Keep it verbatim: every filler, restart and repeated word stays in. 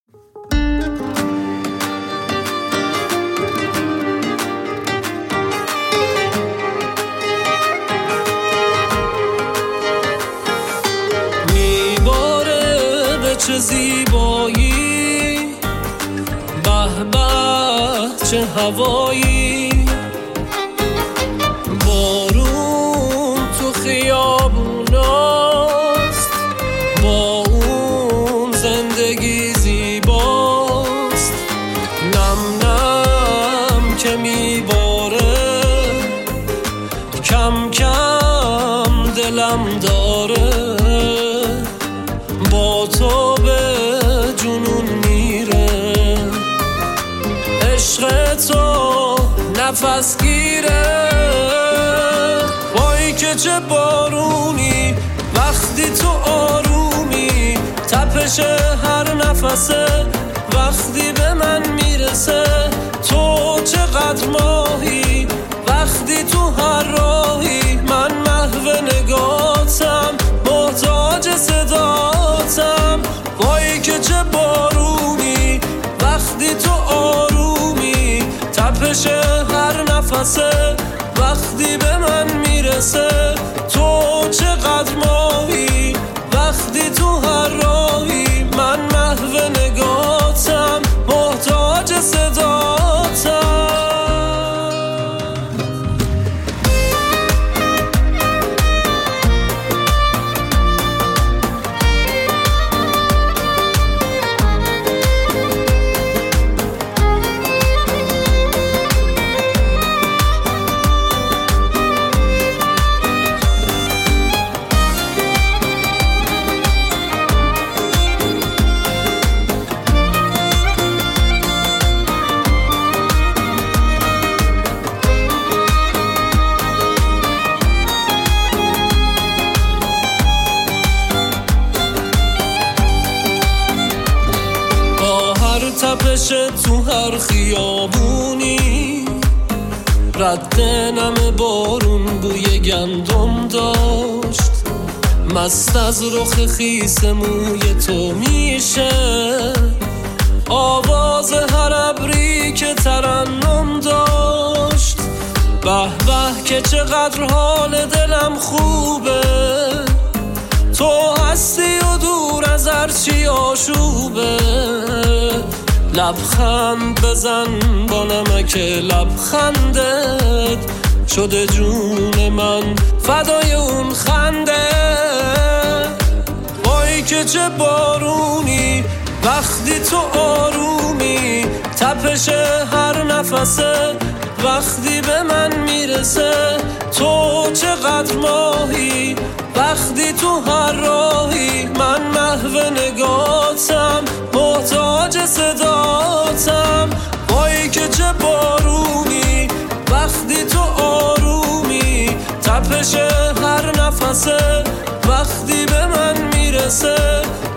میباره به چه زیبایی، به به چه هوایی، بارون تو خیابوناست، با اون زندگی زیباست. نم نم که میباره، کم کم دلم داره، با تو به جنون میره. عشق تو نفس گیره، وای که چه بارونی، وقتی تو آرومی، تپش هر نفسه وقتی به من میرسه. تو چقدر ماهی، وقتی تو هر راهی، من محو نگاتم، محتاج صداتم. وای که چه بارونی، وقتی تو آرومی، تپش هر نفسه وقتی به من میرسه. تو چقدر ماهی، وقتی تو هر راهی، من محو نگاتم، محتاج صداتم. تپش تو هر خیابونی، رد نم بارون بوی گندم داشت، مست از رخ خیس موی تو میشه، آواز هر ابری که ترنم داشت. به به که چقدر حال دلم خوبه، تو هستی و دور از هرچی آشوبه. لبخند بزن با نمک لبخندت، شده جون من فدای اون خنده. وای که چه بارونی، وقتی تو آرومی، تپش هر نفسه وقتی به من میرسه. تو چقدر ماهی، وقتی تو هر راهی، من محو نگاتم، محتاج صداتم. وای که چه بارونی، وقتی تو آرومی، تپش هر نفسه وقتی به من میرسه.